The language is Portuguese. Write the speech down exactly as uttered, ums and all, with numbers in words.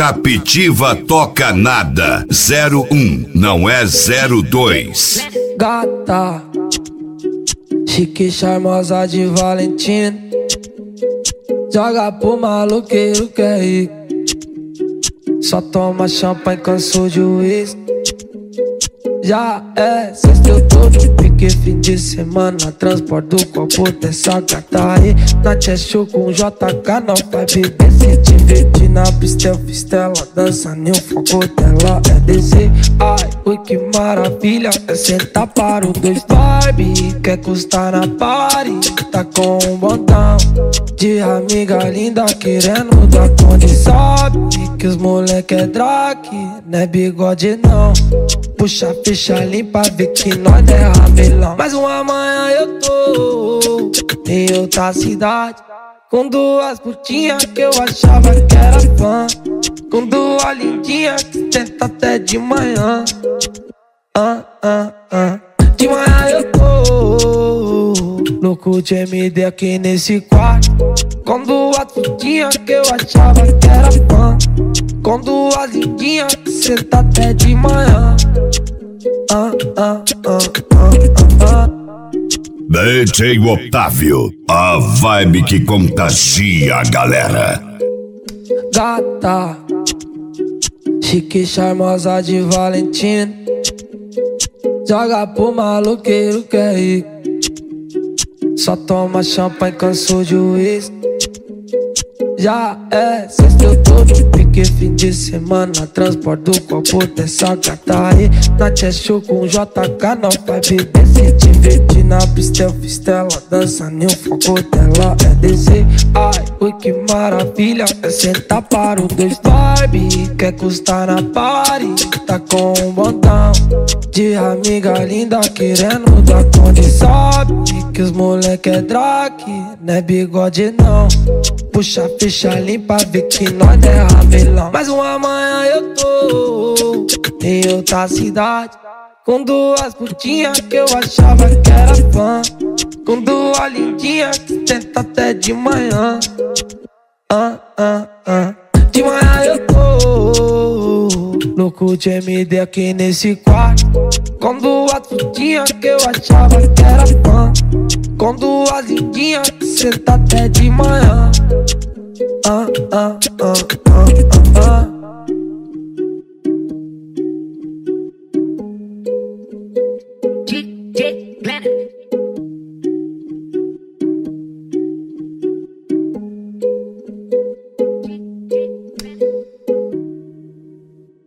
Captiva toca nada. zero um, não é zero dois. Gata, chique, charmosa de Valentina, joga pro maloqueiro que é rico. Só toma champanhe, cansou de uísque. Já é sexta, eu tô no pique, fim de semana. Transporte do copo dessa gata aí. Na Cheshire com J K, não vai beber. Se divertir na pista, eu fiz ela dança, nem o foco dela é descer. Ai, ui, que maravilha, é sentar para o dois. Barbie, quer custar na party, tá com um botão de amiga linda querendo dar conta. Sabe que os moleque é drag, não é bigode não. Puxa a ficha limpa, vê que nós é ramelão. Mas uma manhã eu tô em outra cidade, com duas putinhas que eu achava que era fã, com duas lindinhas que tenta até de manhã. Ah, ah, ah. De manhã eu tô louco de M D aqui nesse quarto, com duas putinhas que eu achava que era fã, com duas lindinhas que senta até de manhã. Ah, ah, ah, ah, ah. D J Otávio, a vibe que contagia a galera. Gata, chique, charmosa de Valentina, joga pro maloqueiro que é rico. Só toma champanhe, cansou de uísque. Já é sexta, eu tô no pique, fim de semana. Transporte do copo dessa gata aí. Na Cheshire com J K, não vai beber. Se divertir na pista, eu fiz ela dança, nem o foco dela é descer. Ai, ui, que maravilha, é sentar para o dois. Barbie, quer custar na party, tá com um botão de amiga linda querendo dar conta. Sabe que os moleque é drag, não é bigode não. Puxa a ficha limpa, vê que nós é ramelão. Mas uma manhã eu tô em outra cidade, com duas putinhas que eu achava que era fã, com duas lindinhas que tenta até de manhã. Ah, ah, ah. De manhã eu tô louco de M D aqui nesse quarto, com duas putinhas que eu achava que era fã, com duas lindinhas que senta até de manhã. Ah, ah, ah.